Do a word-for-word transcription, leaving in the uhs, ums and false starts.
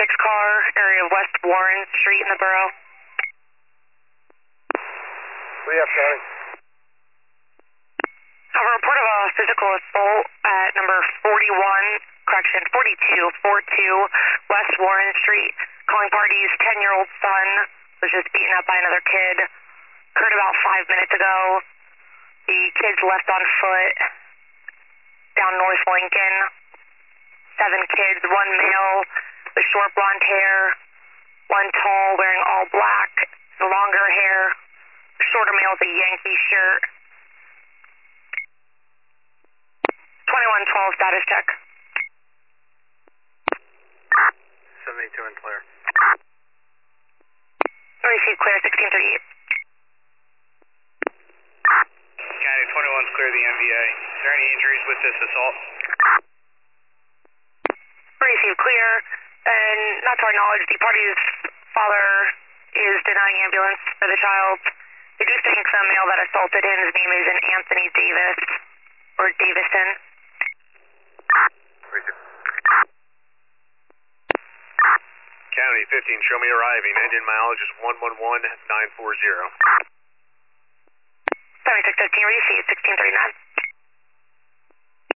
six car, area of West Warren Street in the borough. What do you have, County? I have a report of a physical assault at number forty-one, correction, forty-two, forty-two West Warren Street. Calling parties, ten-year-old son was just beaten up by another kid. Occurred about five minutes ago. The kid's left on foot down North Lincoln. Seven kids, one male with short blonde hair, one tall wearing all black, longer hair, shorter male with a Yankee shirt. twenty-one twelve status check. seventy-two and clear. Receive clear, sixteen thirty-eight. County twenty-one's clear the M V A. Is there any injuries with this assault? Receive clear, and not to our knowledge, the party's father is denying ambulance for the child. We do think the male that assaulted him, his name is Anthony Davis, or Davison. Receive. County fifteen, show me arriving. Engine mileage is one one one nine four zero. seventy-six fifteen, receive sixteen thirty-nine.